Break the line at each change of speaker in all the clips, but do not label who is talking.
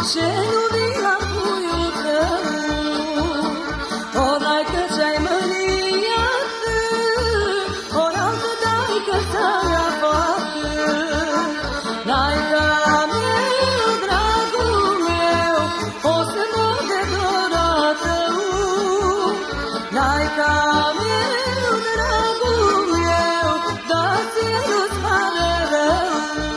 ce nu vii la puiul tău, ori că ce-ai mâniat, ori altă dai că ți-ai poate. N-ai ca meu, dragul meu, o să mor de dor a tău. N-ai ca meu, dragul meu, dar ție nu-ți pare rău.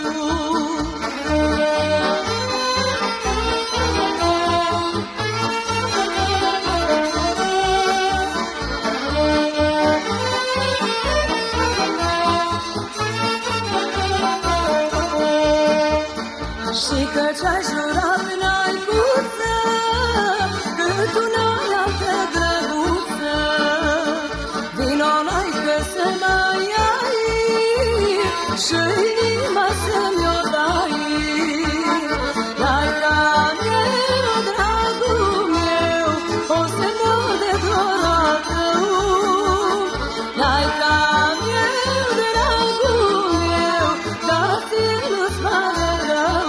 Și că ce-ai jurat n-ai puță, că tu n-ai altă drăguță. Vino n-ai că să mai ai și inima să-mi-o dai. N-ai ca meu, dragul meu, o să mor de dor a tău. N-ai ca meu, dragul meu, dar ție nu-ți pare rău.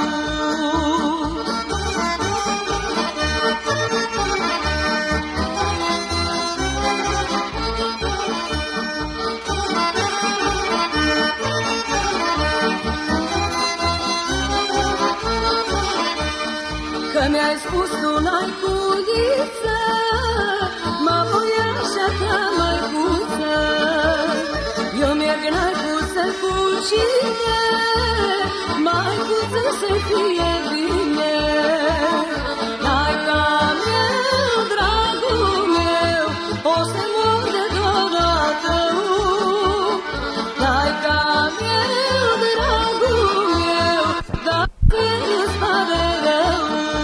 Că mi-ai spus tu n-ai culiță, mă voi așa ta măicuță. Eu merg n-ai-cuță cu cine, măicuță să fie bine. N-ai ca meu, dragul meu, o să mor de dor a tău. N-ai ca meu, dragul meu, dar ție nu-ți pare rău.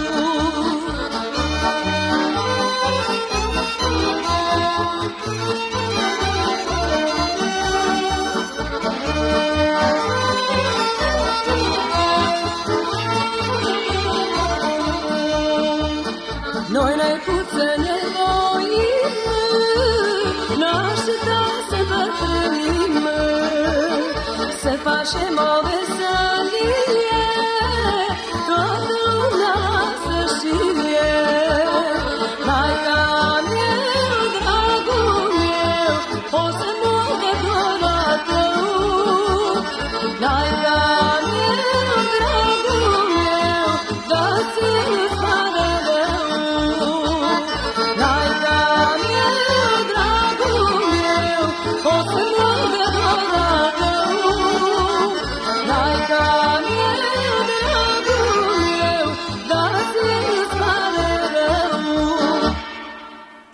Noi n-ai-cuță ne voim, n-așteptam să bătrânim, să facem o veselie.